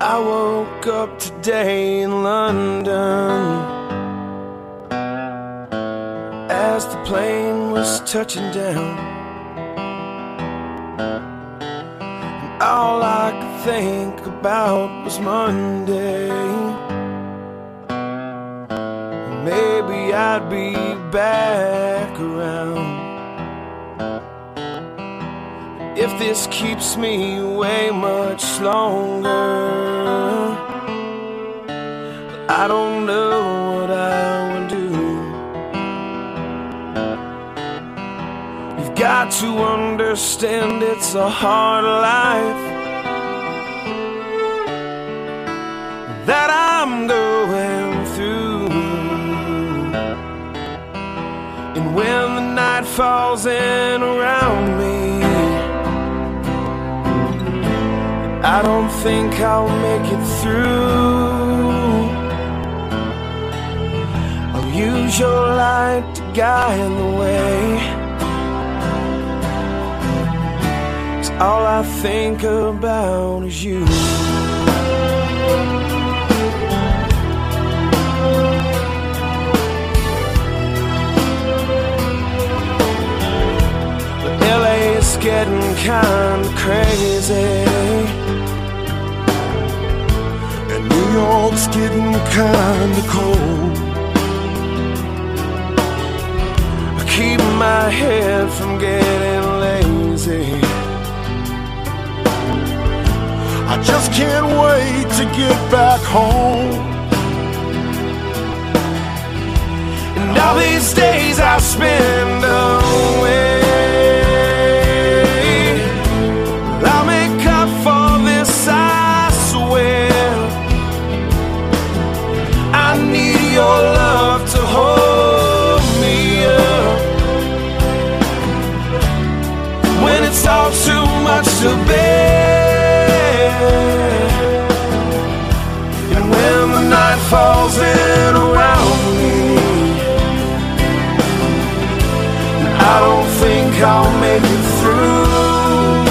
I woke up today in London as the plane was touching down, and all I could think about was Monday. Maybe I'd be back around. If this keeps me away much longer, I don't know what I will do. You've got to understand it's a hard life that I'm going through. And when the night falls in around me, I don't think I'll make it through. I'll use your light to guide the way, 'cause all I think about is you. But LA's getting kinda crazy, New York's getting kinda cold. I keep my head from getting lazy. I just can't wait to get back home. And all these days I spend away, I'll make up for this, I swear. I need your love to hold me up when it's all too much to bear. And when the night falls in around me, I don't think I'll make it through.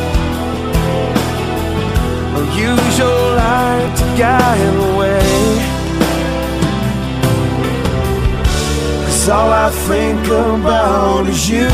I'll use your light to guide the way, all I think about is you.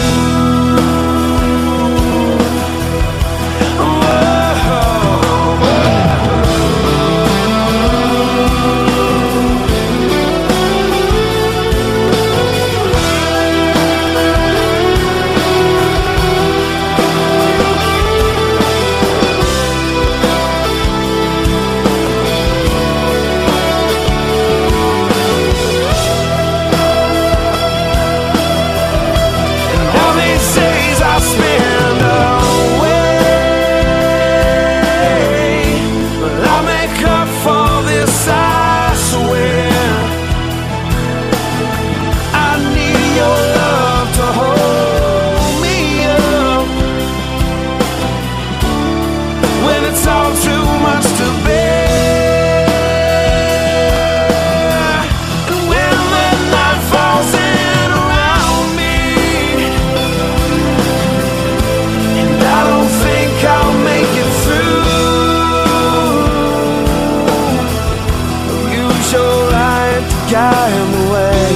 Guide the way,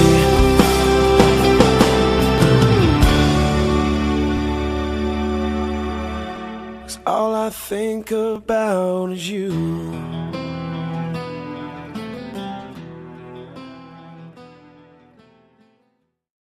'cause all I think about is you.